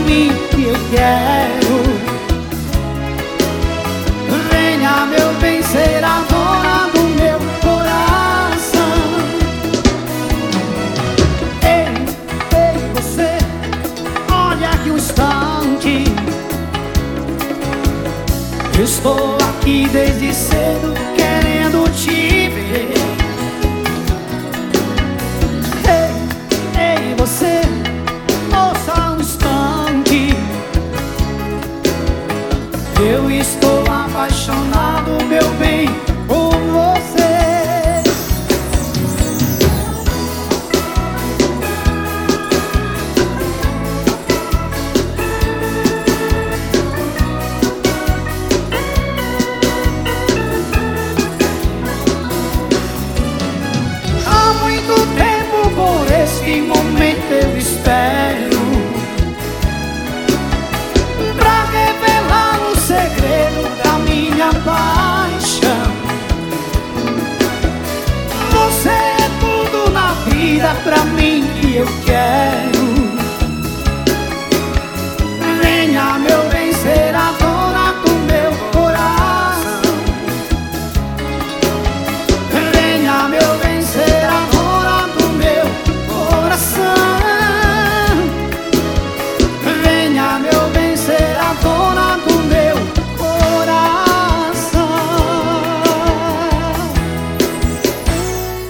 mim que eu quero. Venha, meu bem, ser a dona do meu coração. Ei, você, olha aqui um instante. Eu estou aqui desde cedo querendo te ver. Ei, você, ouça um instante. Eu estou apaixonado, meu bem.